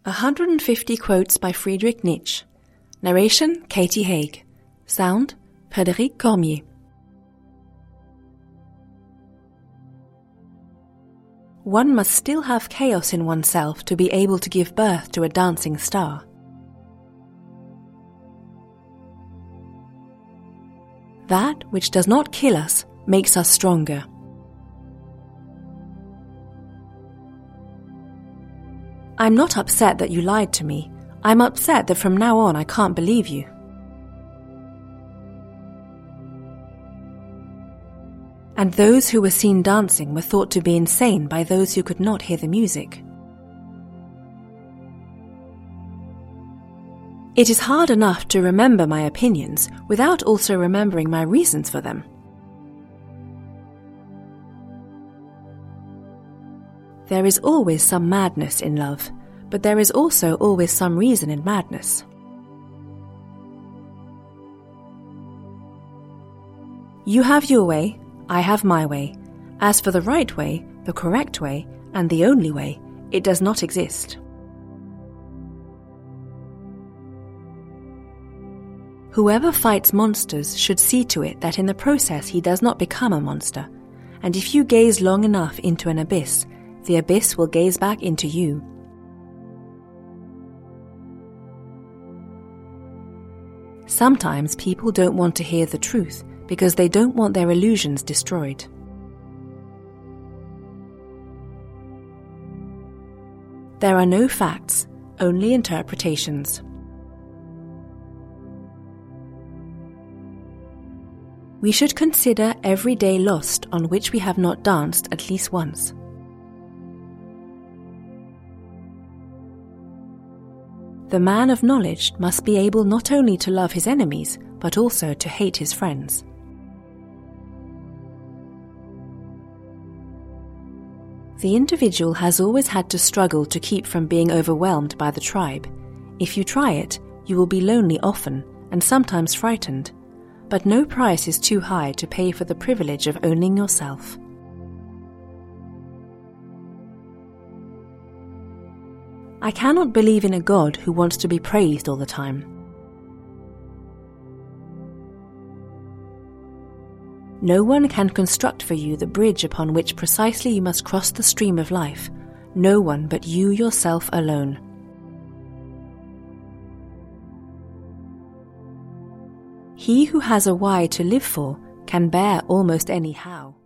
150 Quotes by Friedrich Nietzsche. Narration, Katie Haig. Sound, Frédéric Cormier. One must still have chaos in oneself to be able to give birth to a dancing star. That which does not kill us makes us stronger. I'm not upset that you lied to me. I'm upset that from now on I can't believe you. And those who were seen dancing were thought to be insane by those who could not hear the music. It is hard enough to remember my opinions without also remembering my reasons for them. There is always some madness in love, but there is also always some reason in madness. You have your way, I have my way. As for the right way, the correct way, and the only way, it does not exist. Whoever fights monsters should see to it that in the process he does not become a monster, and if you gaze long enough into an abyss, the abyss will gaze back into you. Sometimes people don't want to hear the truth because they don't want their illusions destroyed. There are no facts, only interpretations. We should consider every day lost on which we have not danced at least once. The man of knowledge must be able not only to love his enemies, but also to hate his friends. The individual has always had to struggle to keep from being overwhelmed by the tribe. If you try it, you will be lonely often, and sometimes frightened, but no price is too high to pay for the privilege of owning yourself. I cannot believe in a God who wants to be praised all the time. No one can construct for you the bridge upon which precisely you must cross the stream of life, no one but you yourself alone. He who has a why to live for can bear almost any how.